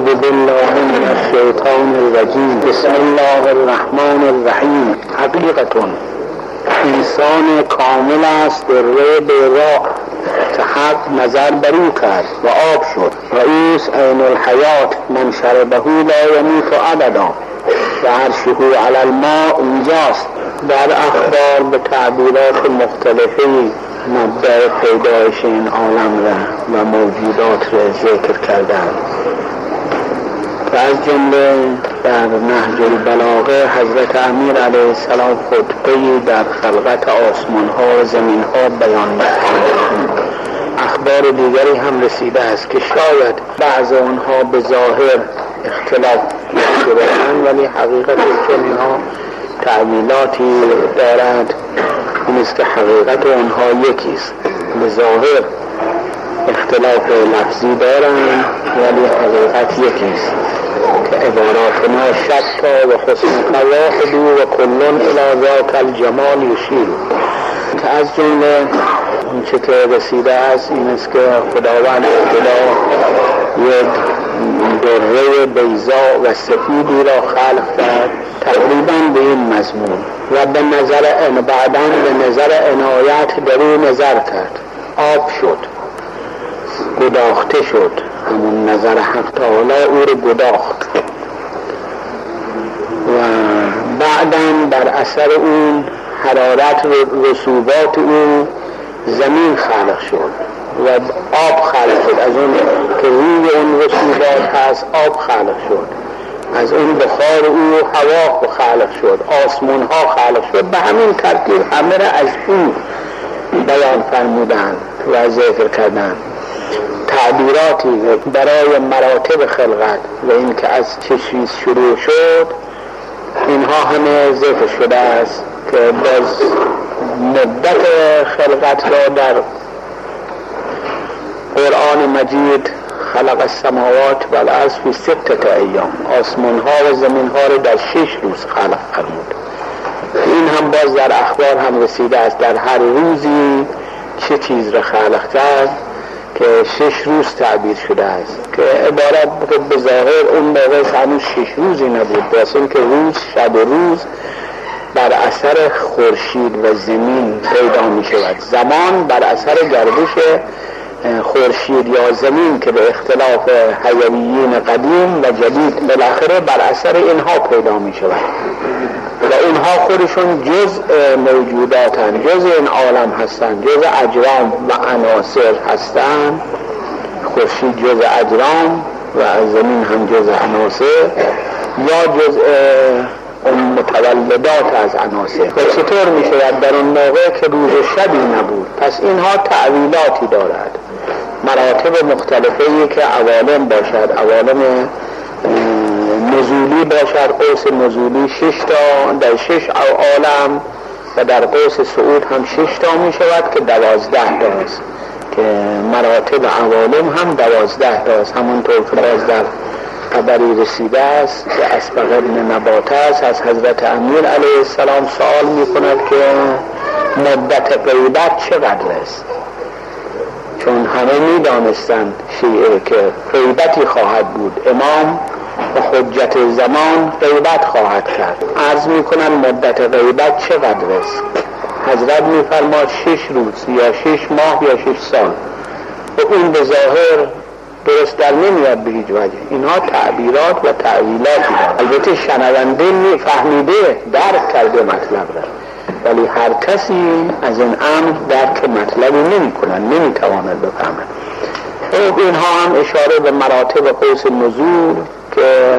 أعوذ بالله من الشیطان الرجیم. بسم الله الرحمن الرحیم. حقیقت انسان کامل است در بیضا که حق نظر برو کرد و آب شد. رئیس عین الحیات من شربه لا یموت ابدا و عرشه علی الماء اینجاست. در اخبار به تعبیرات مختلفی مبدأ پیدایش این عالم را و موجودات را ذکر کردن. از جمله در نهج البلاغه حضرت امیر علیه السلام خطبه‌ای در خلقت آسمان ها و زمین ها بیان می‌کنند. اخبار دیگری هم رسیده است که شاید بعض آنها به ظاهر اختلاف دارند ولی حقیقت اینها تعبیراتی دارد. این است که حقیقت آنها یکیست. به ظاهر اختلاف لفظی دارند ولی حقیقت یکیست که عباراتنا شتا و حسن قواعد و کلون الی ذاک الجمال یشیر. که از جمله اونچه که رسیده است این است که خداوند ابتدا یک دره بیضا و سفیدی را خلق کرد تقریبا به این مضمون و به نظر بعداً به نظر عنایت در او نظر کرد. آب شد، گداخته شد. همون نظر حق تعالی او رو گداخت و بعداً بر اثر اون حرارت و رسوبات او زمین خلق شد و آب خلق شد. از اون که روی اون رسوبات هست آب خلق شد. از اون بخار او هوا خلق شد. آسمان ها خلق شد. به همین ترتیب همه را از او بیان فرمودند و ذکر کردند. تعبیراتی برای مراتب خلقت و این که از چه چیز شروع شد اینها همه ذکر شده است که باز مدت خلقت را در قرآن مجید خلق السماوات و الارض فی 6 ایام، آسمان ها و زمین ها را در 6 روز خلق فرمود. این هم باز در اخبار هم رسیده است در هر روزی چه چیز را خلق کرد که 6 روز تعبیر شده است که عبارت به ظاهر اون موقع هنوز 6 روزی نبود، باز این که روز شب و روز بر اثر خورشید و زمین پیدا می شود. زمان بر اثر گردش خورشید یا زمین که به اختلاف حیویین قدیم و جدید بالاخره بر اثر اینها پیدا می شود و اینها خودشون جزء موجوداتن، جزء این عالم هستن، جزء اجرام و عناصر هستن. خورشید جزء اجرام و زمین هم جزء عناصر یا جزء اون متولدات از عناصر. و چطور می شود در اون موقع که روز و شبی نبود؟ پس اینها تعویلاتی دارد، مراتب مختلفی که عوالم باشد، عوالم نزولی باشد، قوس نزولی 6 تا در 6 عالم و در قوس صعود هم 6 تا می شود که 12 تاست که مراتب عوالم هم 12 تاست. همونطور که باز در خبری رسیده است که اسبق ابن نباتس از حضرت امیر علیه السلام سوال می کند که مدت غیبت چقدر است؟ چون همه می دانستند شیعه که غیبتی خواهد بود، امام و حجت زمان غیبت خواهد کرد. عرض می کنند مدت غیبت چقدر است؟ حضرت می فرماد 6 روز یا 6 ماه یا 6 سال. و اون به ظاهر درست در نمیاد به هیچ وجه. اینها تعبیرات و تعویلاتی دارد. البته شنونده فهمیده درک کرده مطلب را ولی هر کسی از این امر درک مطلبی نمی کنند، نمی تواند بفهمد. اینها هم اشاره به مراتب قوس نزول که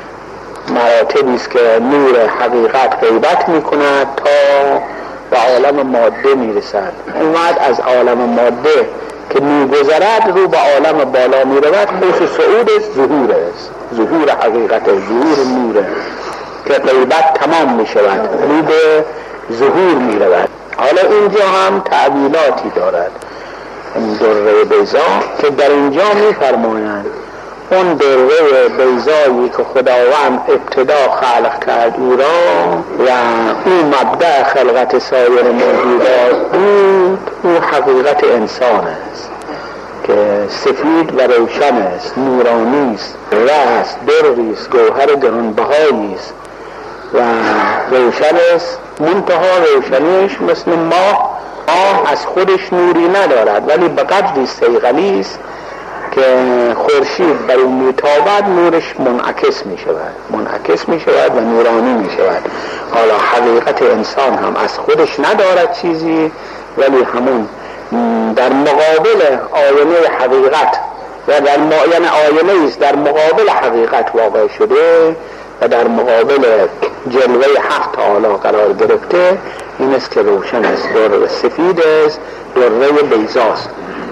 مراتبی است که نور حقیقت غیبت می کند تا به عالم ماده می رسد. اومد از عالم ماده که می گذرد رو به عالم بالا می رود. قوس صعود ظهور است، ظهور حقیقت، ظهور نور که غیبت تمام می شود، رو به ظهور می رود. حالا اینجا هم تعبیلاتی دارد این دره بیضا که در اینجا می فرمایند اون دره بیضایی که خداوند ابتدا خلق کرد او را و او مبدأ خلقت سایر موجودات بود، او حقیقت انسان است. که سفید و روشن است، نورانی است، راست، درویی است، گوهر گرانبهایی است و روشن است. منتها روشنیش مثل ماه از خودش نوری ندارد، ولی به قدری صیقلی است که خورشید بر اون میتابد، نورش منعکس می شود و نورانی می شود. حالا حقیقت انسان هم از خودش ندارد چیزی، ولی همون در مقابل آینه حقیقت و یعنی آینه است در مقابل حقیقت واقع شده و در مقابل جلوه حق تعالی قرار گرفته. این است که روشن است، در سفید است، دره بیضاست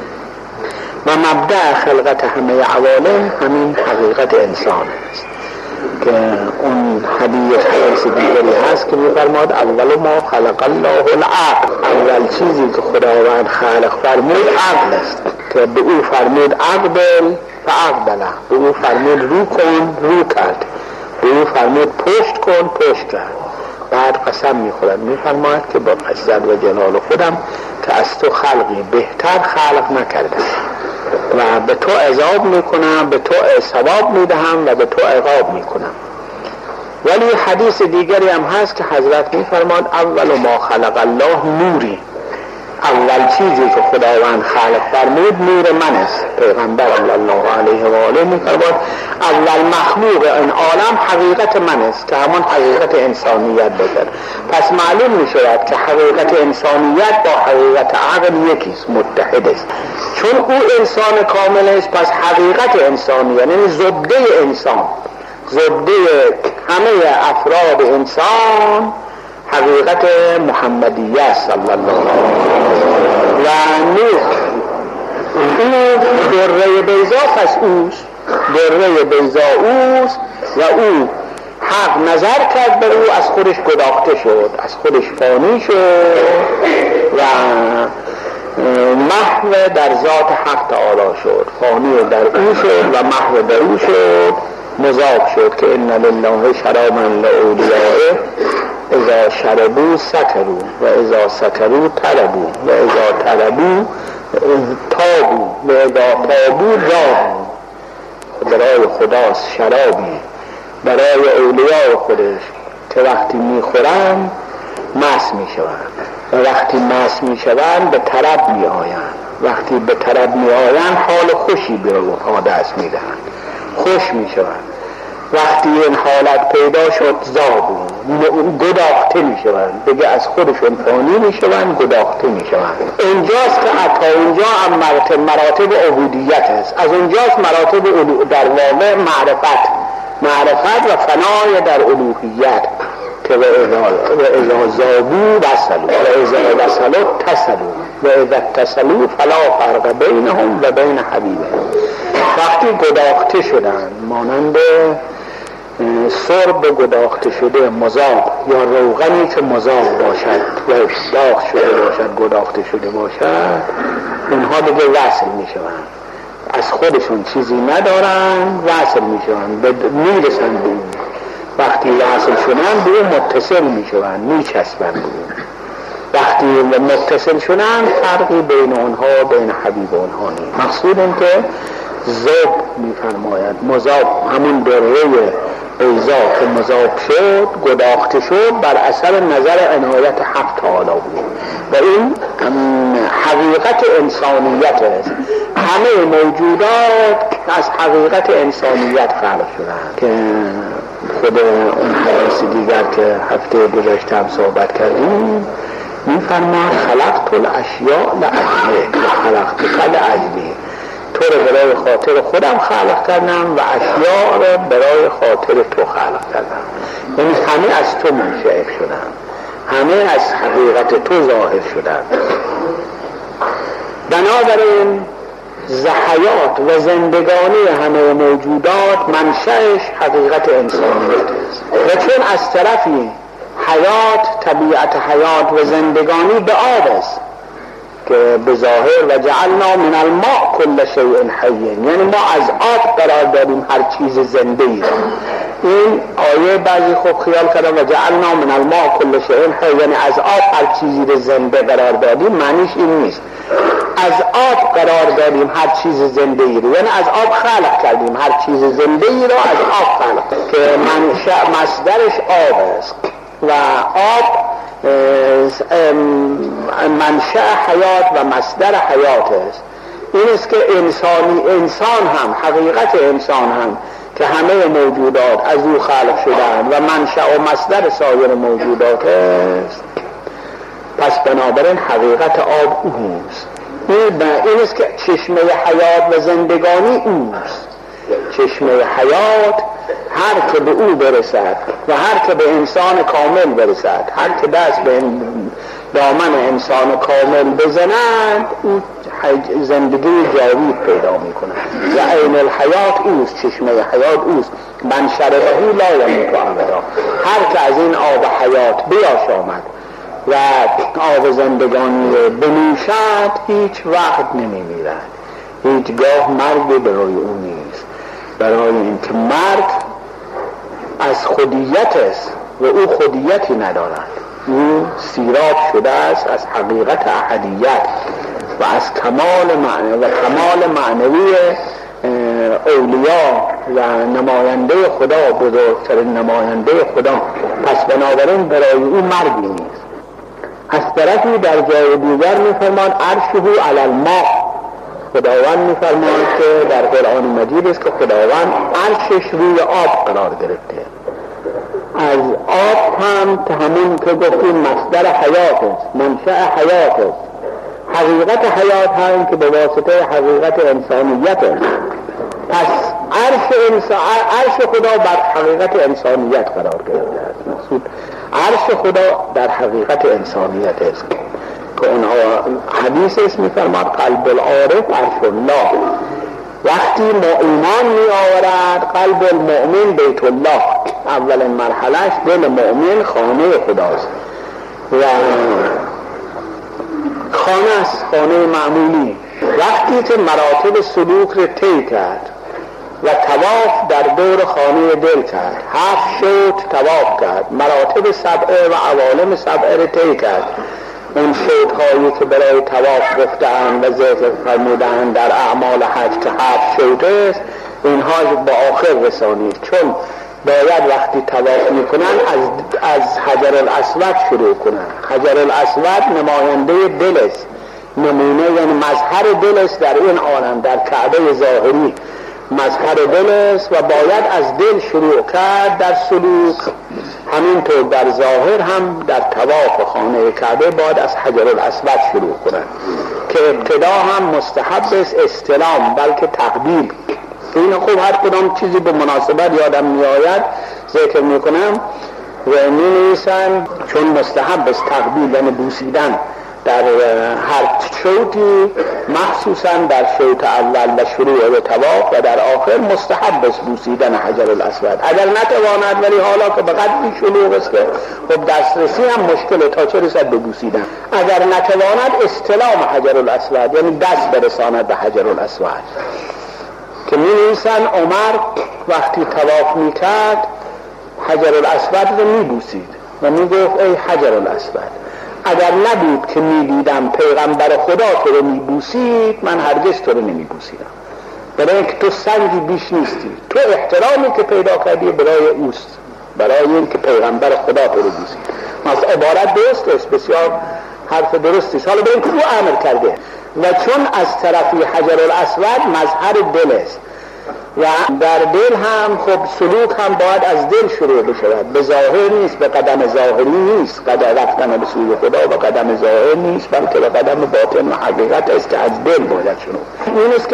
و مبدأ خلقت همه عوالم همین حقیقت انسان است که اون حدیث دیگری هست که می‌فرماد اول ما خلق الله العقل، اول چیزی که خداوند خلق فرمود عقل است که به او فرمود عقل فعقله، به او فرمود رو کن رو کرد، به او فرمود پشت کن پشت کرد. بعد قسم می‌خورد می‌فرماید که با عزت و جلال خودم که از تو خلقی بهتر خلق نکردم و به تو عذاب میکنم، به تو ثواب میدهم و به تو عقاب میکنم. ولی حدیث دیگری هم هست که حضرت میفرماد اول ما خلق الله نوری، اول چیزی که خداوند خلق فرمود نور من است. پیغمبر صلی الله علیه و آله میفرماد اول مخلوق این عالم حقیقت من است که همون حقیقت انسانیت باشد. پس معلوم میشود که حقیقت انسانیت با حقیقت عقل یکیست، متحد است. چون او انسان کامل است، پس حقیقت انسانیت یعنی زبده انسان، زبده همه افراد انسان حقیقت محمدیه صلی الله علیه و نور. او دره بیضا پس اوست، دره بیضا اوست و او حق نظر کرد بر او، از خودش گداخته شد، از خودش فانی شد و محو در ذات حق تعالی شد، فانی در او شد و محو در او شد، مضاف شد که ان لله شرابا لاولیائه اذا شربوا سکروا و اذا سکروا طربوا و اذا طربوا تابوا و اذا تابوا رابوا. برای خداست شرابی برای اولیاء خودش که وقتی میخورن مست میشوند و وقتی مست میشوند به طرب میآیند، وقتی به طرب میآیند حال خوشی به اونها دست میدهند، خوش میشوند. وقتی این حالت پیدا شد زابو، گداخته میشوند، دیگه از خودشون فانی میشوند، گداخته میشوند. اینجاست که تا اینجا هم مراتب عبودیت است، از اونجاست مراتب در واقع معرفت و فنای در الوهیت که و اذا زابو وصلوا و اذا وصلوا اتصلوا و اذا اتصلوا فلا فرق بینهم و بین حبیبهم. وقتی گداخته شدن مانند سرب گداخته شده مذاب یا روغنی که مذاب باشد و داغ شده باشد، گداخته شده باشد، اونها دیگه وصل میشوند، از خودشون چیزی ندارن، وصل میشوند، میرسن به اون. وقتی وصل شدن به اون متصل میشوند، میچسبن به اون. وقتی متصل شدن فرقی بین اونها و بین حبیب اونها نیست. مقصود این که ذوب میفرماید مذاب، همون دره بیضا که مذاب شد، گداخته شد، بر اثر نظر عنایت حق تعالی بود و این حقیقت انسانیت است. همه موجودات از حقیقت انسانیت خلق شدند که خود اون حدیث دیگر که هفته گذشته هم صحبت کردیم میفرماید خلقت الاشیاء لأجلک و خلقتک لأجلی، تو رو برای خاطر خودم خلق کردم و اشیاء رو برای خاطر تو خلق کردم. یعنی همه از تو منشأ شدن، همه از حقیقت تو ظاهر شدن. بنابراین حیات و زندگانی همه موجودات منشأش حقیقت انسانیت است و چون از طرفی حیات، طبیعت حیات و زندگانی به آب است که به ظاهر و جعلنا من الماء کل شیء حی، یعنی ما از آب قرار داریم هر چیز زنده ای را. این آیه بعضی خوب خیال کردن و جعلنا من الماء کل شیء حی، یعنی از آب هر چیزی را زنده قرار دادیم، معنیش این نیست. از آب قرار دادیم هر چیز زنده ای رو، یعنی از آب خلق کردیم هر چیز زنده ای رو از آب خلق، که مصدرش آب است و آب منشأ حیات و مصدر حیات است. این است که انسان هم، حقیقت انسان هم که همه موجودات از او خلق شدند و منشأ و مصدر سایر موجودات است. پس بنابراین حقیقت آب اوست. این است که چشمه حیات و زندگانی اوست. چشمه حیات هر که به او برسد و هر که به انسان کامل برسد، هر که دست به دامن انسان کامل بزند، او زندگی جاوید پیدا میکنه و عین الحیات اوست، چشمه حیات اوست. من شربه لا یموت ابدا. هر که از این آب حیات بیاشامد و آب زندگانی رو بنوشد هیچ وقت نمیمیرد، هیچگاه مرگ برای او نیست، برای اینکه مرگ از خودیت است و او خودیتی ندارد. او سیراب شده است از حقیقت احدیت و از کمال معنوی اولیا و نماینده خدا، بزرگترین نماینده خدا. پس بنابراین برای او مرگی نیست. از طرفی در جای دیگر می‌فرماید عرشه علی الماء. خداوند می‌فرماید که در قرآن مجید است که خداوند عرشش روی آب قرار گرفته. از آب هم که همون که گفتیم مصدر حیات است، منشأ حیات است. حقیقت حیات هم که به واسطه حقیقت انسانیت است. پس عرش خدا بر حقیقت انسانیت قرار گرفته است. مقصود عرش خدا در حقیقت انسانیت است که اونها حدیث است می‌فرماد قلب العارف عرش الله. وقتی ایمان می آورد قلب المؤمن بیت الله، اولین مرحلهش دل مؤمن خانه خداست و خانه است، خانه معمولی. وقتی که مراتب سلوک رو طی کرد و طواف در دور خانه دل کرد، 7 شوط طواف کرد، مراتب 7 و عوالم 7 رو طی کرد، اون شوط‌هایی که برای طواف گفتند و ذکر فرمودند در اعمال حج که 7 شوط است، اینها با آخر رسانید. چون باید وقتی طواف میکنن از حجر الاسود شروع کنن. حجر الاسود نماینده دل است، نمونه یعنی مظهر دل است در این عالم، در کعبه ظاهری مظهر دل است و باید از دل شروع کرد در سلوک. همینطور در ظاهر هم در طواف خانه کعبه باید از حجر الاسود شروع کنند که ابتدا هم مستحب است استلام بلکه تقبیل. این خوب هر کدام چیزی به مناسبت یادم میآید ذکر میکنم و می‌نویسن، چون مستحب است تقبیل یعنی بوسیدن در هر شوطی، مخصوصا در شوط اول و شروع به طواف و در آخر مستحب است بوسیدن حجر الاسود. اگر نتواند، ولی حالا که به قدری شلوغ است که خب دسترسی هم مشکله تا چه رسد به بوسیدن، اگر نتواند استلام حجر الاسود یعنی دست برساند به حجر الاسود. که می‌نویسن عمر وقتی طواف میکرد حجر الاسود رو میبوسید و میگفت ای حجر الاسود، اگر نبود که میدیدم پیغمبر خدا تو رو میبوسید من هرگز تو رو نمیبوسیدم، برای اینکه تو سنگی بیش نیستی، تو احترامی که پیدا کردی برای اوست، برای اینکه پیغمبر خدا تو رو بوسید. مثلا عبارت درست است، بسیار حرف درستی است، حالا برای اینکه او امر کرده و چون از طرفی حجر الاسود مظهر دل است و در دل هم خب سلوک هم باید از دل شروع بشود، به ظاهر نیست، به قدم ظاهری نیست، قدم رفتن به سوی خدا و قدم ظاهر نیست، بلکه به قدم باطن و حقیقت است که از دل باید شروع. این است که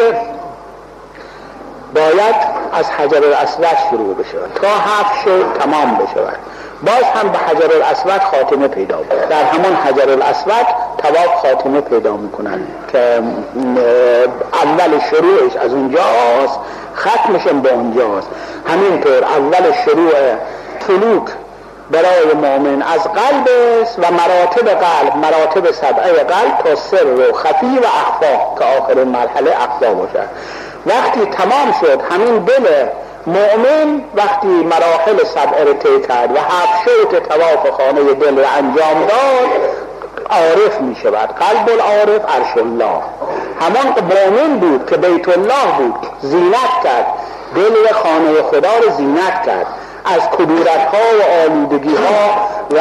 باید از حجر الاسود شروع بشود تا 7 شوط تمام بشود، باز هم به حجر الاسود خاتمه پیدا بود. در همون حجر الاسود طواف خاتمه پیدا میکنن که اول شروعش از اونجاست، ختمش هم به اونجاست. همینطور اول شروع سلوک برای مؤمن از قلب است و مراتب قلب، مراتب 7 قلب تا سر و خفی و اخفا که آخر مرحله اخفا باشد. وقتی تمام شد همین دل مؤمن، وقتی مراحل 7 رو طی کرد و 7 شوط طواف خانه دل رو انجام داد، عارف می شود. قلب العارف عرش الله. همان مؤمن بود که بیت الله بود، زینت کرد، دل خانه خدا رو زینت کرد، از کدورت‌ها و آلودگی‌ها و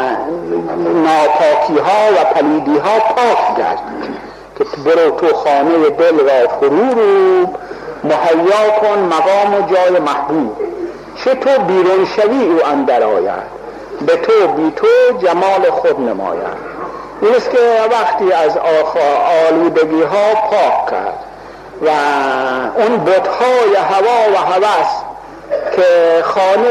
ناپاکی‌ها و پلیدی‌ها پاک کرد که برو تو خانه دل را فرو رو مهیا کن مقام و جای محبوب، چه تو بیرون شوی او اندر آید، به تو بی تو جمال خود نماید. این است که وقتی از آلودگی ها پاک کرد و اون بت‌های هوا و هوس که خانه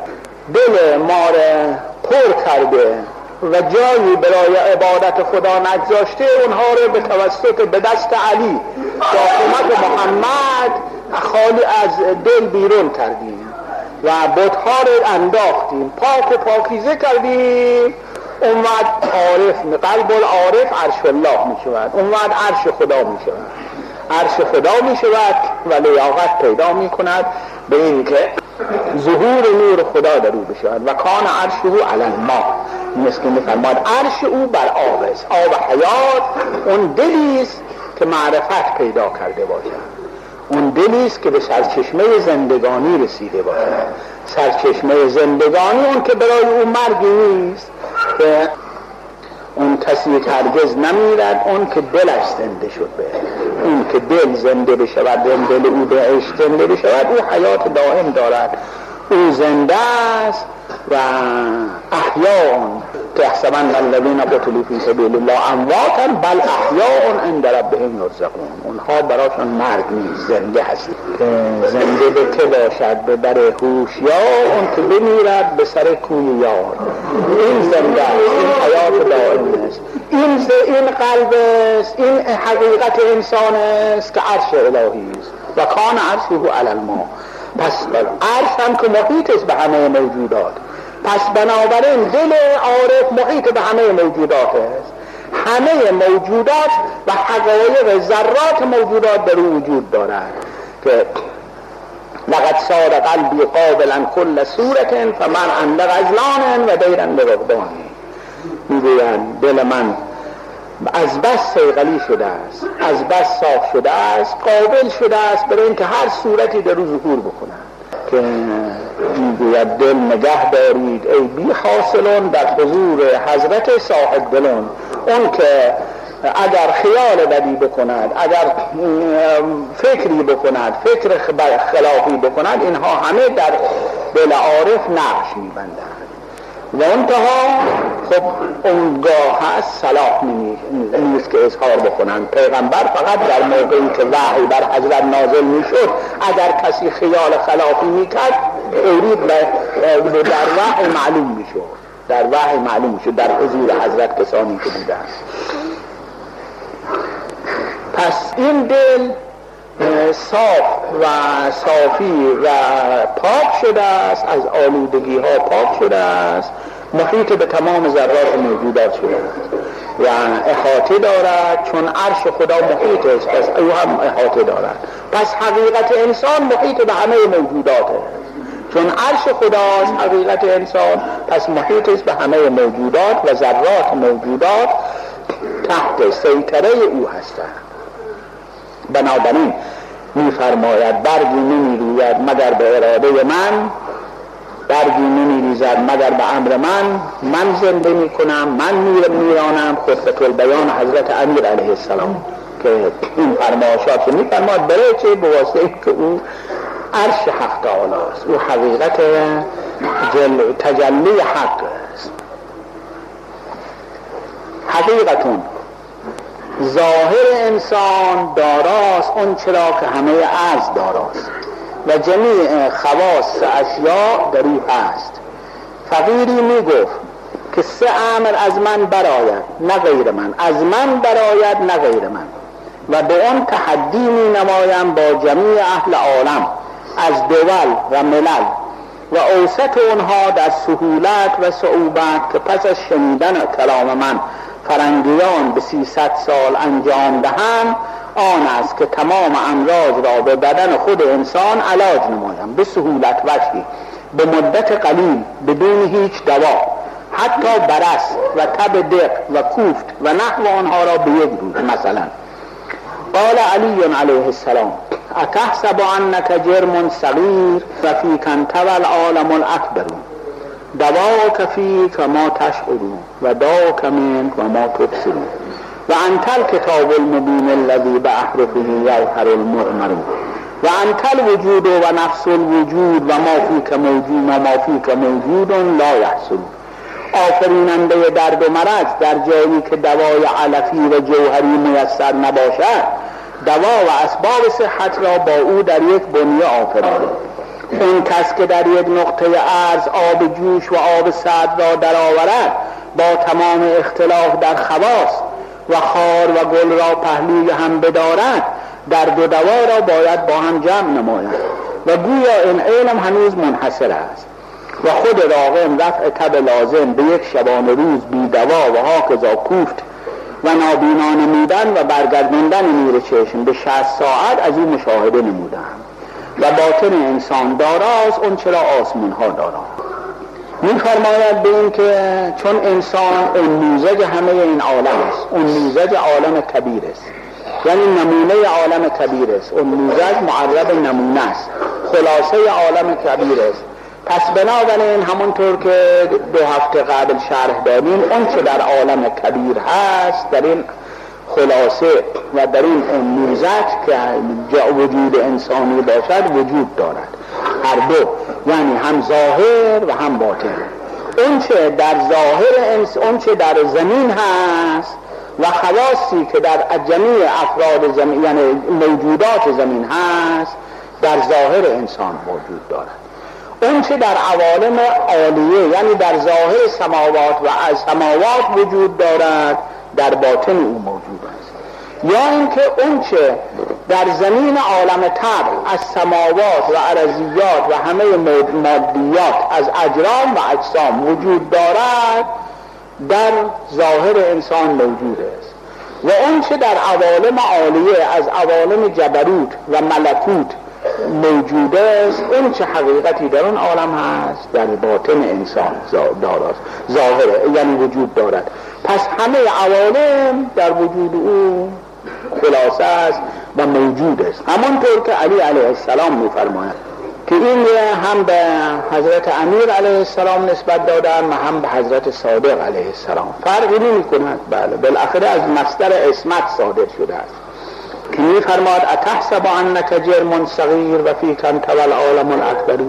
دل ما را پر کرده و جایی برای عبادت خدا نگذاشته، اونها رو به توسط به دست علی با کمک محمد خالی از دل بیرون کردیم و بت‌ها رو انداختیم، پاک و پاکیزه کردیم. اون وقت قلب العارف عرش الله می شود، اون وقت عرش خدا می شود، عرش خدا می شود و لیاقت پیدا می کند به این که ظهور نور خدا در او بشود. و کان عرشه علی الماء، مثل که می فرماد عرش او بر آب است. آب حیات اون دلی است که معرفت پیدا کرده باشد، اون دلی است که به سرچشمه زندگانی رسیده باشد. سرچشمه زندگانی اون که برای او مرگی نیست، که اون کسی که هرگز نمیرد، اون که دلش زنده شد به اون که دل زنده بشود، دل او به عشق زنده بشود، او حیات دائم دارد، او زنده است. و احیاء تحسبن الذین قتلوا فی سبیل الله امواتا بل احیاء عند ربهم یرزقون. اونها براشون مرگ نیست، زنده هست. زنده به که باشد؟ به در هوش، یا اون که بمیرد به سر کوی یار. این زنده است، این حیات دائم است، این قلب است، این حقیقت انسان است که عرش الهی است. و کان عرشه علی الماء، پس عرش هم که محیط است به همه موجودات، پس بنابراین دل عارف محیط به همه موجودات است. همه موجودات و حقایق ذرات موجودات در وجود دارد که لقد صار قلبی قابلا کل صورت فمن عند غزلان و دیرن برغبانی. میگویند دل من از بس صیقلی شده است، از بس صاف شده است، قابل شده است برای اینکه هر صورتی در او ظهور بکنند. که میگوید دل نگه دارید ای بی حاصلون در حضور حضرت صاحب دلون. اون که اگر خیال بدی بکند، اگر فکری بکند، فکر خلافی بکند، اینها همه در دل عارف نقش میبندند و انتها خب اونگاه هست صلاح نیست که اظهار بکنن. پیغمبر فقط در موقعی که وحی بر حضرت نازل میشد، اگر کسی خیال خلافی میکرد اورید در وحی معلوم میشد، در وحی معلوم میشد در حضور حضرت کسانی که بودن. پس این دل صاف و صافی و پاک شده است، از آلودگی ها پاک شده است، محیط به تمام ذرات موجودات شده است و احاطه دارد، چون عرش خدا محیط است پس او هم احاطه دارد. پس حقیقت انسان محیط به همه موجودات است، چون عرش خداست حقیقت انسان، پس محیط است به همه موجودات و ذرات موجودات تحت سیطره او هستند. بنابراین می‌فرماید برگی نمی‌روید مگر به اراده من، برگی نمی‌ریزد مگر به امر من زنده می‌کنم، من میرانم. خطبه البیان حضرت امیر علیه السلام که این فرمایشات رو می‌فرماید برای چه؟ به واسطه اینکه او عرش حق تعالی است، او حقیقت تجلی حق است. حقیقتون ظاهر انسان داراست اون چرا که همه عرض داراست و جمیع خواص اشیاء در او هست. فقیری می گفت که سه امر از من براید نه غیر من، از من براید نه غیر من، و به اون تحدی می نمایم با جمیع اهل عالم از دول و ملل و اوسط اونها در سهولت و صعوبت که پس از شنیدن کلام من فرنگیان به 300 سال انجام دهند، آن است که تمام امراض را به بدن خود انسان علاج نمایم به سهولت وجهی، به مدت قلیل، بدون هیچ دوا، حتی برس و تب دق و کوفت و نحو آنها را به یک روز مثلا. قال علی علیه السلام اتحسب انک جرم صغیر و فیک انتوى العالم الاکبر دواک فیک ما تشعر و داک منک و ما تبصر و انت الکتاب المبین الذی باحرفه یظهر المؤمر و انت الوجود و نفس الوجود و ما فیک موجود و ما فیک موجود لا یحصر. آفریننده درد و مرض در جایی که دوای علفی و جوهری میسر نباشد، دوا و اسباب صحت را با او در یک بنیه آفرید. اون کس که در یک نقطه عرض آب جوش و آب سرد را درآورد، با تمام اختلاف در خواص و خار و گل را پهلوی هم بدارد، درد و دوا را باید با هم جمع نماید و گویا این علم هنوز منحصر است و خود راغم رفع تب لازم به یک شبانه روز بی دوا و هاکذا کوفت و نابینا نمودن و برگرداندن نور چشم به 60 ساعت از این مشاهده نمودند و باطن انسان داراست اون چرا آسمان ها داراست. می‌فرماید به این که چون انسان انموزج همه این عالم است، انموزج عالم کبیر است، یعنی نمونه عالم کبیر است، انموزج معرب نمونه است، خلاصه عالم کبیر است. پس بنابراین همونطور که 2 هفته قبل شرح دادیم، اون چه در عالم کبیر هست در این خلاصه و در این انموزج که وجود انسانی باشد وجود دارد، هر دو، یعنی هم ظاهر و هم باطن. اون چه در ظاهر اون چه در زمین هست و خواصی که در جمیع افراد زمین یعنی موجودات زمین هست در ظاهر انسان موجود دارد. اون چه در عوالم عالیه یعنی در ظاهر سماوات و از سماوات وجود دارد در باطن او موجود است. یا اینکه اون چه در زمین عالم طبع از سماوات و ارضیات و همه مادیات از اجرام و اجسام وجود دارد در ظاهر انسان موجود است. و اون چه در عوالم عالیه از عوالم جبروت و ملکوت موجود است، اون چه حقیقتی در اون عالم هست در باطن انسان داراست، ظاهره یعنی وجود دارد. پس همه عوالم در وجود او خلاصه است و موجود است. همانطور که علی علیه السلام می‌فرماید که این هم به حضرت امیر علیه السلام نسبت دادن و هم به حضرت صادق علیه السلام، فرقی نمی‌کند. بله، بالاخره از مصدر اسمت صادر شده است که می‌فرماد اتحسب انک جرم صغیر و فیک انتوى العالم الاکبر.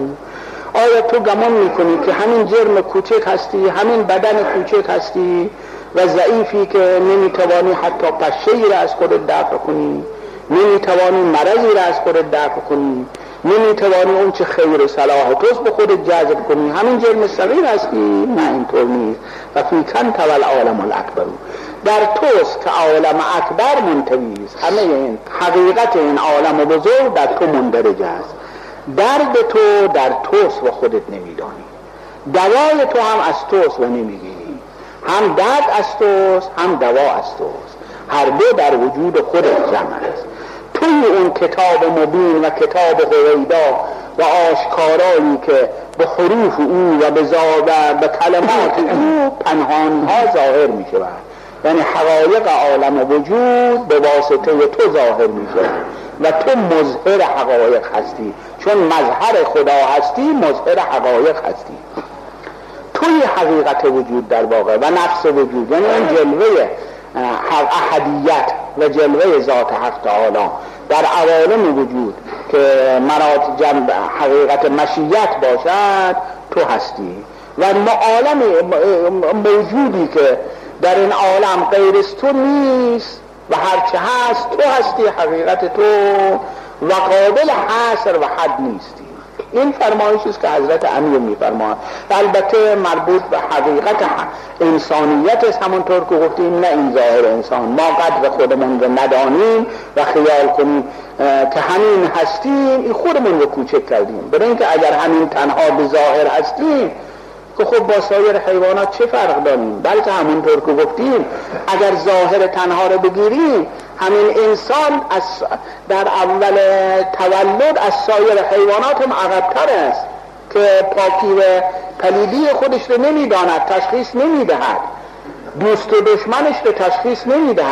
آیا تو گمان می‌کنی که همین جرم کوچک هستی، همین بدن کوچک هستی و ضعیفی که نمی‌توانی حتی پشه‌ای را از خودت دفع کنی، نمی‌توانی مرضی را از خودت دفع کنی، نمی‌توانی اون چه خیر و صلاح توست به خودت جذب کنی، همین جرم صغیر هستی؟ نه، اینطور نیست. و فیک انتوى العالم الاکبر، در توست که عالم اکبر منطوی است. همه این حقیقت این عالم بزرگ در تو مندرج است. درد تو در توست و خودت نمیدانی، دوای تو هم از توست و نمیبینی. هم درد از توست هم دوا از توست، هر دو در وجود خودت جمع است. توی اون کتاب مبین و کتاب هویدا و آشکارایی که به حروف او و به کلمات او پنهانی ها ظاهر می شود، یعنی حقایق عالم وجود به واسطه تو ظاهر می شود و تو مظهر حقایق هستی، چون مظهر خدا هستی مظهر حقایق هستی. توی حقیقت وجود در واقع و نفس وجود، یعنی اون جلوه احدیت و جلوه ذات حق تعالی در عوالم وجود که مراتب حقیقت مشیت باشد تو هستی. و عالم موجودی که در این عالم غیر از تو نیست و هرچه هست تو هستی، حقیقت تو و قابل حصر و حد نیستی. این فرمایشی است که حضرت امیر می‌فرماید. البته مربوط به حقیقت انسانیت است، همونطور که گفتیم، نه این ظاهر انسان. ما قدر خودمون رو ندانیم و خیال کنیم که همین هستیم، این خودمون رو کوچک کردیم. برای اینکه اگر همین تنها به ظاهر هستیم که خب با سایر حیوانات چه فرق داریم؟ بلکه همونطور که گفتیم اگر ظاهر تنها رو بگیریم، همین انسان در اول تولد از سایر حیوانات هم عقب‌تر است که پاکی و پلیدی خودش رو نمیداند، تشخیص نمیدهد، دوست و دشمنش رو تشخیص نمیدهد،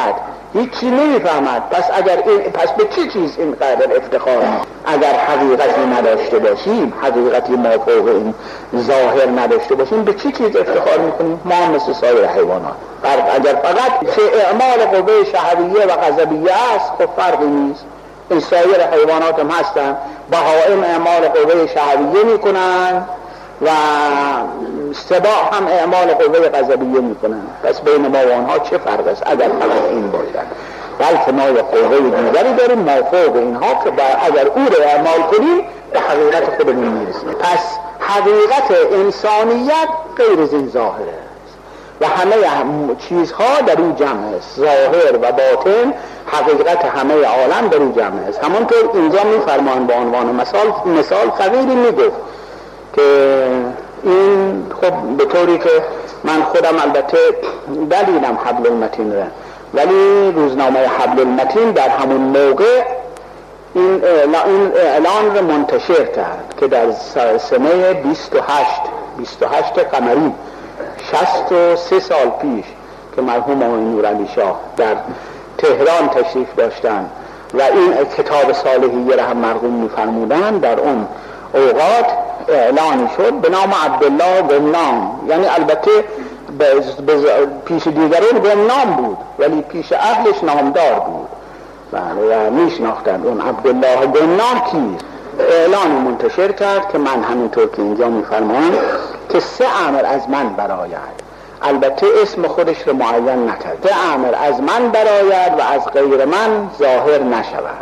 هیچی نمیفهمد. پس به چه چیز اینقدر افتخار؟ اگر حقیقتی نداشته باشیم، حقیقتی مافوق این ظاهر نداشته باشیم، به چه چیز افتخار میکنیم؟ ما مثل سایر حیوانات. اگر فقط چه اعمال قوه شهویه و غضبیه است، خب فرقی نیست. این سایر حیوانات هم هستن، بهائم اعمال قوه شهویه میکنن و سباع هم اعمال قوه غضبیه میکنن. پس بین ما و آنها چه فرق است اگر فقط این باشد؟ بلکه ما یک قوه دیگری داریم مافوق اینها که اگر او رو اعمال کنیم به حقیقت خودمون میرسیم. پس حقیقت انسانیت غیر از این ظاهره است و همه چیزها در این جمع است. ظاهر و باطن، حقیقت همه عالم در این جمع است. همانطور اینجا میفرمان به عنوان مثال فقیری میگفت که این خب به طوری که من خودم البته ندیدم حبل المتین را، ولی روزنامه حبل المتین در همون موقع این اعلان را منتشر کرد که در سنه 28 قمری 63 سال پیش که مرحوم آقای نورعلی شاه در تهران تشریف داشتن و این کتاب صالحیه را هم مرقوم می‌فرمودن، در اون اوقات اعلان شد به نام عبدالله گمنام. یعنی البته پیش دیگران گمنام بود ولی پیش اهلش نامدار بود و میشناختند اون عبدالله گمنام کیست. اعلان منتشر کرد که من همینطور که اینجا میفرمان که 3 امر از من براید، البته اسم خودش رو معین نکرد، 3 امر از من براید و از غیر من ظاهر نشود،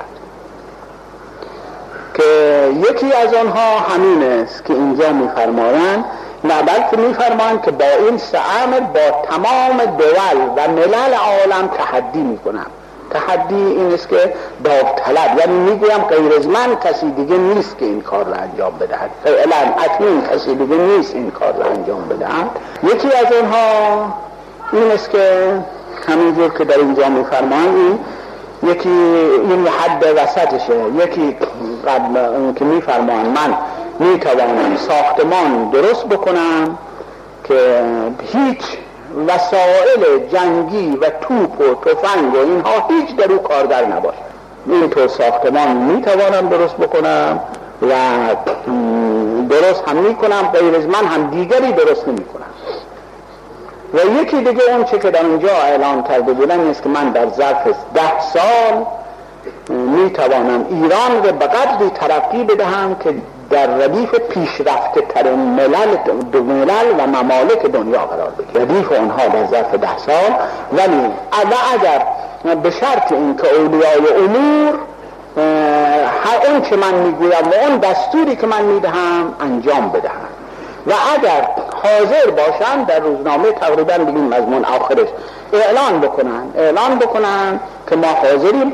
که یکی از آنها همین است که اینجا میفرمایند. نه بلکه میفرمایند که با این 3 امر با تمام دول و ملل عالم تحدی میکنم. تحدی این است که داوطلب، یعنی میگویم غیر از من کسی دیگه نیست که این کار را انجام بدهد، فعلا اکنون کسی دیگه نیست این کار را انجام بدهد. یکی از آنها این است که همینجور که در اینجا میفرمایند، یکی این حد وسطشه، یکی که میفرمایند من میتوانم ساختمان درست بکنم که هیچ وسایل جنگی و توپ و تفنگ و اینها هیچ در او کارگر نباشه. اینطور ساختمان میتوانم درست بکنم و درست هم میکنم، غیر از من هم دیگری درست نمیکنم. و یکی دیگه اون چه که در اونجا اعلان کرده بودن است که من در ظرف 10 سال میتوانم ایران رو به قدری ترقی بدهم که در ردیف پیشرفته ترین ملل و ممالک دنیا قرار بگیرد. ردیف آنها در ظرف 10 سال، ولی اگر به شرط این که اولیای امور هر اون که من میگویم و اون دستوری که من میدهم انجام بدهم و اگر حاضر باشن در روزنامه تقریبا بگیم مضمون آخرش اعلان بکنن که ما حاضریم،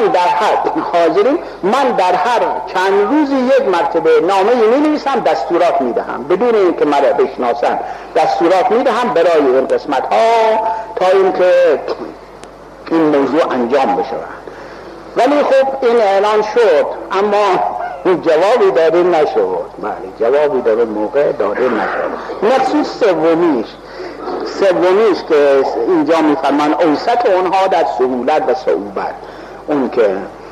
من در هر چند روزی 1 مرتبه نامه می‌نویسم، دستورات میدهم بدون اینکه مرا بشناسن، دستورات میدهم برای این قسمت ها تا اینکه این موضوع انجام بشه. ولی خب این اعلان شد اما جوابی داده نشد. جوابی در اون موقع داده نشد. مخصوص سومیش که اینجا میفرمان اوسط اونها در سهولت و صعوبت، اون که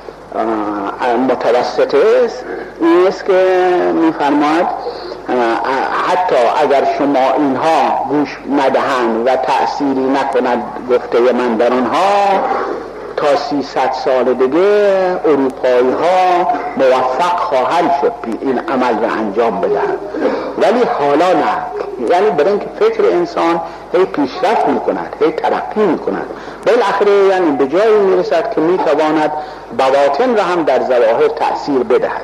متوسط است، این است که میفرماد حتی اگر شما اینها گوش ندهند و تأثیری نکند گفته من در آنها، تا 300 سال دیگه اروپایی ها موفق خواهند شد این عمل را انجام بدهند، ولی حالا نه. یعنی برای اینکه فکر انسان هی پیشرفت میکند، هی ترقی میکند، بالاخره یعنی به جایی میرسد که میتواند بواطن را هم در ظواهر تأثیر بدهد.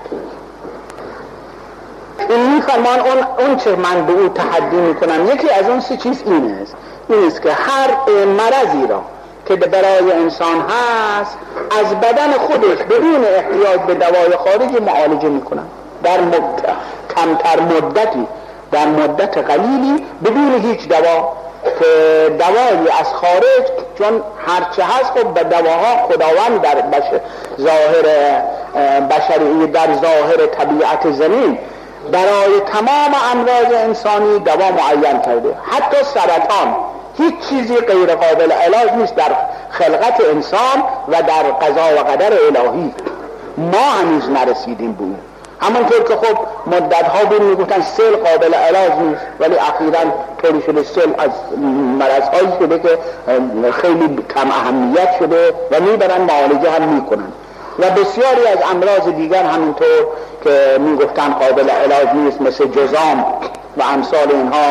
این میفرمان اون چه من به او تحدی میکنم، یکی از اون 3 چیز این است که هر مرضی را که برای انسان هست از بدن خودش بدون احتیاج به دوای خارجی معالجه میکنن در کمتر مدتی، در مدت قلیلی، بدون هیچ دوا، که دوایی از خارج، چون هرچه هست خب به دواها خداوند در ظاهر بشری، در ظاهر طبیعت زمین برای تمام امراض انسانی دوا معین کرده. حتی هیچ چیزی غیر قابل علاج نیست در خلقت انسان و در قضا و قدر الهی. ما هنوز نرسیدیم به اون. همونطور که خب مدت‌ها بود میگفتن سل قابل علاج نیست، ولی اخیراً طوری شده سل از مرض‌هایی شده که خیلی کم اهمیت شده و میبرن معالجه هم میکنن و بسیاری از امراض دیگر همینطور که میگفتن قابل علاج نیست مثل جذام و امثال اینها،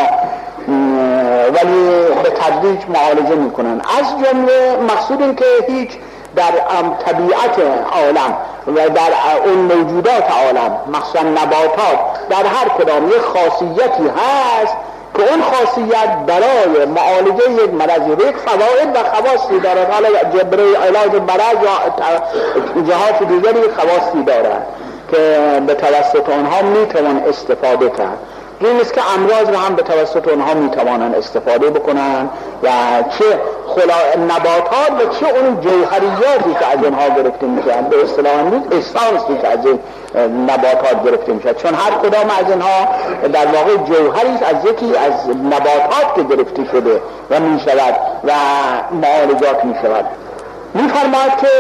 ولی به تدریج معالجه میکنن. از جمله مقصود این که هیچ در طبیعت عالم و در اون موجودات عالم مخصوصا نباتات در هر کدام یک خاصیتی هست که اون خاصیت برای معالجه یک مرض یک فواید و خواصی دارد. حالا جبره علاج مرض یا جهات دیگری خواصی دارد که به توسط آنها میتوان استفاده کرد. این است که امراض رو هم به توسط اونها میتوانن استفاده بکنن و چه نباتات و چه اون جوهریاتی که از اونها گرفته میشن، به اصطلاح اسانسی که از نباتات گرفته میشن، چون هر کدام از اینها در واقع جوهری از یکی از نباتات که گرفته شده و میشود و معالجات میشود. میفرماید که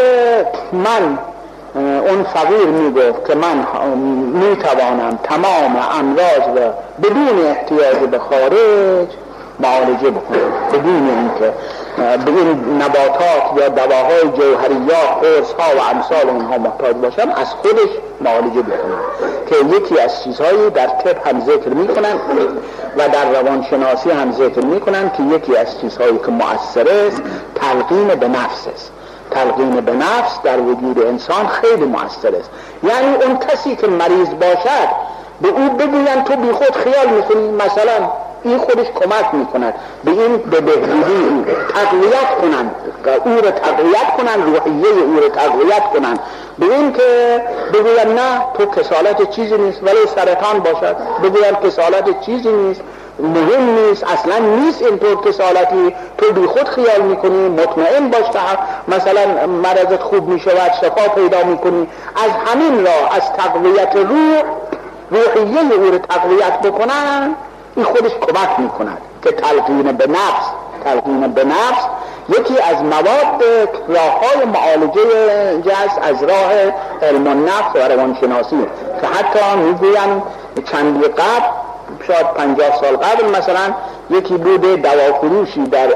من اون فقیر میگفت که من میتوانم تمام امراض را بدون احتیاج به خارج معالجه بکنم، بدون اینکه به این نباتات یا دواهای جوهریات قرص‌ها و امثال اونها محتاج باشم، از خودش معالجه بکنم. که یکی از چیزهایی در طب هم ذکر میکنن و در روانشناسی هم ذکر میکنن که یکی از چیزهایی که مؤثر است تلقین به نفس است. تلقین به نفس در وجود انسان خیلی مؤثر است. یعنی اون کسی که مریض باشد به او بگوین تو بی خود خیال میکنی، مثلا این خودش کمک میکند به این به بهبودی تقویت کنند، او را تقویت کنند، روحیه او را تقویت کنند، به این که بگوین نه تو کسالت چیزی نیست، ولی سرطان باشد بگوین کسالت چیزی نیست، مهم نیست، اصلا نیست اینطور کسالتی، تو بی خود خیال میکنی، مطمئن باش که مثلا مرضت خوب میشود، شفا پیدا میکنی. از همین راه از تقویت روحیه او را تقویت بکنن، این خودش کمک میکند که تلقین به نفس. تلقین به نفس یکی از مواد راه‌های معالجه است از راه علم النفس و روانشناسی که حتی میگوین چندی قبل، شاید 50 سال قبل مثلا، یکی بوده دوافروشی در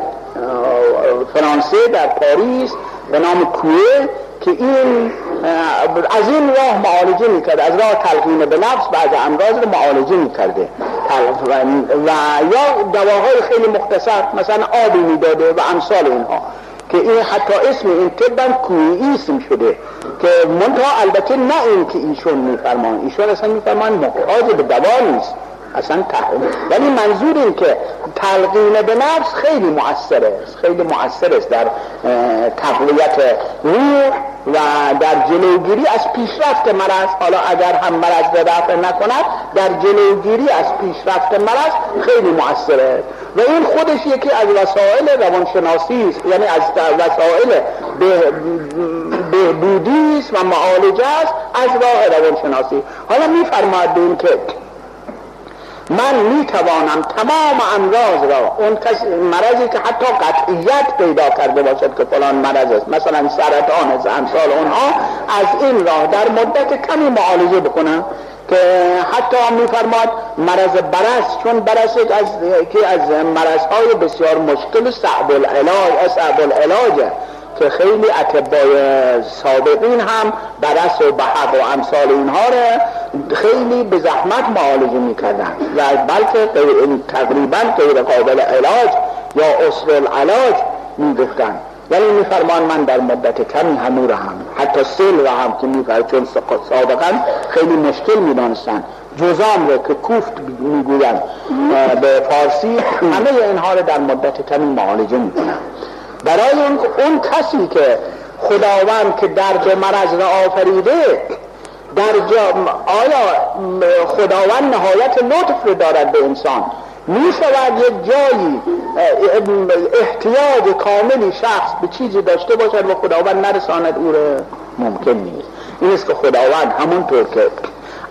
فرانسه در پاریس به نام کوه که این از این راه معالجه میکرد، از راه تلقین به نفس بعض امراض رو معالجه میکرده و یا دواهای خیلی مختصر مثلا آبی میداده و امثال اینها که این حتی اسم این طباً کوئیسم شده که منتها البته نه این که ایشون میفرمان، ایشون اصلا میفرمان محتاج به دوا نیست اصلا ولی منظور این که تلقین به نفس خیلی مؤثر است، خیلی مؤثر است در تقویت روح و در جلوگیری از پیشرفت مرض. حالا اگر هم مرض را رفع نکند، در جلوگیری از پیشرفت مرض خیلی مؤثر است و این خودش یکی از وسایل روانشناسی است، یعنی از وسایل بهبودی است و معالجه است از راه روانشناسی. حالا می‌فرماید این که من میتوانم تمام امراض را، اون مرضی که حتی قطعیت پیدا کرده باشد که فلان مرض است، مثلا سرطان است، امثال اونها، از این راه در مدت کمی معالجه بکنم. که حتی میفرماد مرض برص، چون برص که از مرضهای بسیار مشکل صعب العلاج که خیلی اطبای سابقین هم برص و بحق و امثال اینها را خیلی به زحمت معالجه میکردن و بلکه تقریبا غیر قابل علاج یا عسر العلاج میگفتن، ولی میفرمان من در مدت کمی همو را هم حتی سیل را هم که میفرمان، چون سابقا خیلی مشکل میدانستن، جزام را که کوفت میگوین به فارسی، همه اینها را در مدت کمی معالجه میکنن. برای اون کسی که خداوند که درد مرض را آفریده، آیا خداوند نهایت لطف رو دارد به انسان؟ می شود یک جایی احتیاج کاملی شخص به چیزی داشته باشد و خداوند نرساند او را؟ ممکن نیست. این است که خداوند همونطور که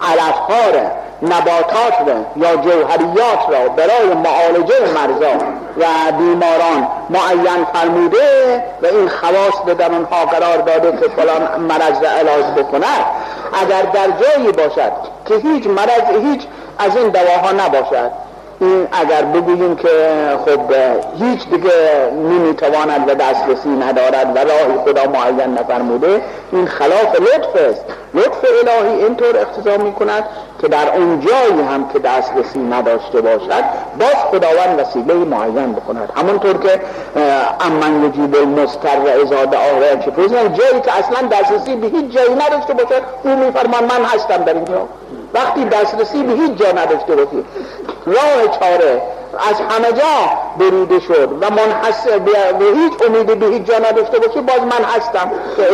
علفها را، نباتات را یا جوهریات را برای معالجه مرضا و بیماران معین فرموده و این خواص در اونها قرار داده که فلان مرض را علاج بکند، اگر در جایی باشد که هیچ مرض هیچ از این دواها نباشد، این اگر بگوییم که خب هیچ دیگه نمیتواند و دسترسی ندارد و راه خدا معین نفرموده، این خلاف لطف است. لطف الهی اینطور اقتضا میکند که در اون جایی هم که دسترسی نداشته باشد باز خداوند وسیله معین بکند. همونطور که امن یجیب المضطر اذا دعاه چه فرزن، جایی که اصلا دسترسی به هیچ جایی نداشته باشد او میفرمان من هستم در اینجا. وقتی دسترسی به هیچ جا نداشته باشی، راه چاره از همه جا بریده شد و منحصر به هیچ امیدی به هیچ جا نداشته باشی، باز من هستم که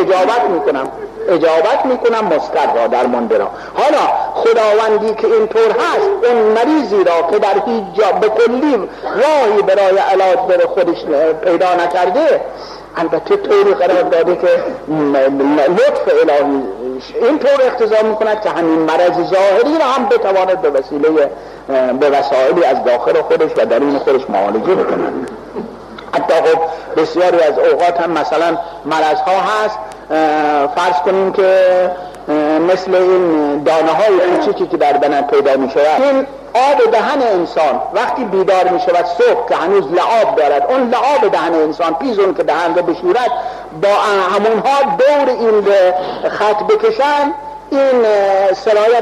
اجابت میکنم مضطر را، درمانده را. حالا خداوندی که اینطور هست، اون مریضی را که در هیچ جا به کلی راهی برای علاج بر خودش پیدا نکرده، البته طوری قرار داده که لطف الهی اینطور اقتضا میکند که همین مرض ظاهری را هم بتواند به وسیله به وسایلی از داخل خودش و درون خودش معالجه بکند. حتی خب بسیاری از اوقات هم مثلا مرض ها هست، فرض کنیم که مثل این دانه های کوچیکی که در بدن پیدا می شود، این آب دهن انسان وقتی بیدار می شود صبح که هنوز لعاب دارد، اون لعاب دهن انسان پیزون که دهن رو بشورد، با همونها دور این خط بکشن، این سرایت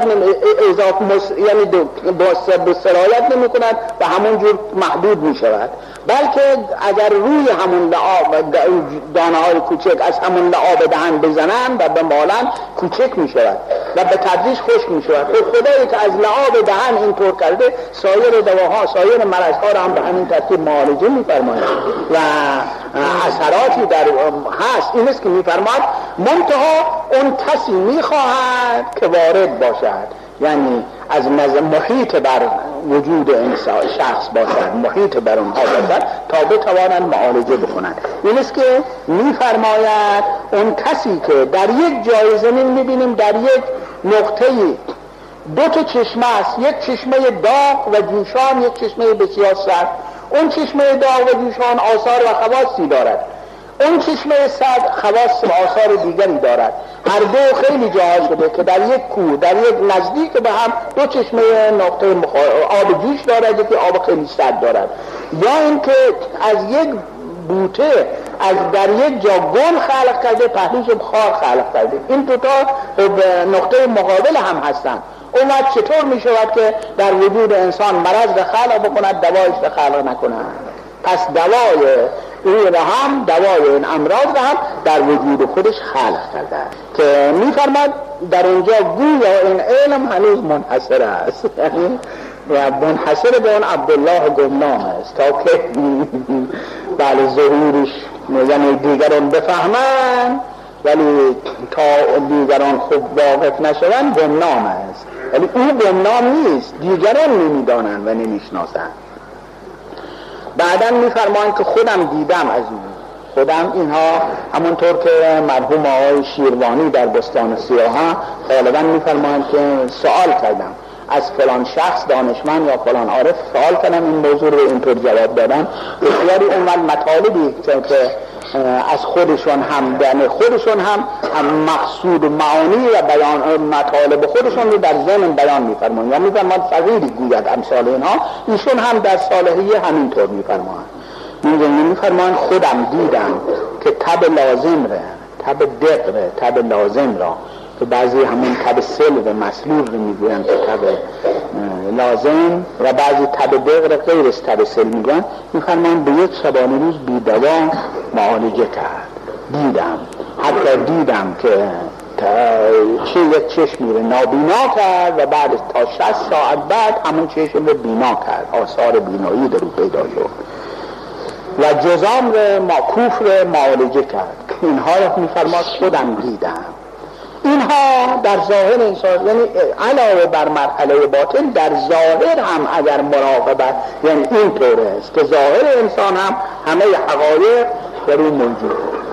یعنی به سرایت نمی کند و همون جور محدود می شود، بلکه اگر روی همون لعاب دانه های کوچک از همون لعاب دهن بزنن و بمالن کوچک می شود و به تدریج خشک می شود. خدایی که از لعاب دهن اینطور کرده، سایر دواها سایر مرضها را هم به همین ترتیب معالجه می فرماید و اثراتی در هست. این است که می فرماید منتها اون کسی می خواهد که وارد باشد، یعنی از محیط بر وجود انسان شخص باشد، محیط بر اونها باشد تا بتوانند معالجه بکنند. این است که می‌فرماید اون کسی که در یک جای زمین می‌بینیم در یک نقطه‌ای دو تا چشمه است، یک چشمه داغ و جوشان، یک چشمه بسیار سرد. اون چشمه داغ و جوشان آثار و خواصی دارد، اون چشمه سرد خواص و آثار دیگری دارد. هر دو خیلی جاها شده که در یک کوه در یک نزدیک به هم دو چشمه نقطه آب جوش دارد که آب خیلی سرد دارد، یا اینکه از یک بوته از در یک جا گل خلق کرده، پهلوش خار خلق کرده. این دوتا نقطه مقابل هم هستند. اون وقت چطور می شود که در وجود انسان مرض را خلق بکند، دوایش را خلق نکند؟ پس دوای این را هم، دوای این امراض را هم در وجود خودش خلق کرده که می فرماد در اونجا گویا این علم هنوز منحصر است، و منحصر به اون عبدالله گمنام است تا که بله ظهورش یعنی دیگران بفهمن، ولی تا دیگران خوب واقف نشون گمنام است. ولی او گمنام نیست، دیگران نمیدانند و نمیشناسند. بعداً میفرمایند که خودم دیدم از این، خودم اینها همونطور که مرحوم آقای شیروانی در بستان سیاها غالباً میفرمایند که سوال کردم از فلان شخص دانشمند یا فلان عارف، سوال کردم این موضوع رو اینطور جواب دادن. بسیاری اونوقت مطالبی که از خودشون هم یعنی خودشون هم مقصود و معانی و بیان مطالب خودشون رو در ذهن بیان می‌فرمایند یا می‌فرمایند فقیری گوید امثال اینها، ایشون هم در صالحیه همینطور می‌فرمایند. می‌فرمایند خودم دیدم که تب لازم را، تب دق را، تب لازم را که بعضی همون تب سل و مسلول رو میگوین که تب لازم و بعضی تب دق را غیر از تب سل میگوین، میفرمان به یک شبانه روز بی دوا معالجه کرد. دیدم، حتی دیدم که یک چشمی رو نابینا کرد و بعد تا 60 ساعت بعد همون چشم رو بینا کرد، آثار بینایی در او پیدا شد و جزام رو معکوف رو معالجه کرد. اینها رو میفرماد خودم دیدم. اینها در ظاهر انسان، یعنی علاوه بر مرحله باطن، در ظاهر هم اگر مراقبت، یعنی این طور است که ظاهر انسان هم همه حقایق در اون موجود.